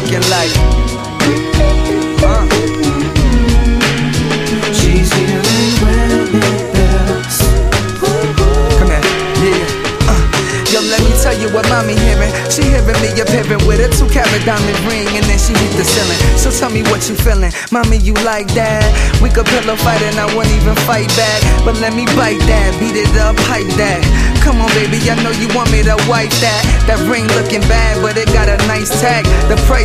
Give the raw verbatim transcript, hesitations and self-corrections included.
looking like. Uh. She's hearing wedding bells. Come here, yeah. Uh. Yo, let me tell you what mommy hearing. She hearing me appearing with a two carat diamond ring, and then she hit the ceiling. So tell me what you feeling, mommy, you like that? We could pillow fight and I won't even fight back, but let me bite that, beat it up, hype that. Come on baby, I know you want me to wipe that. That ring looking bad, but it got a nice tag. The price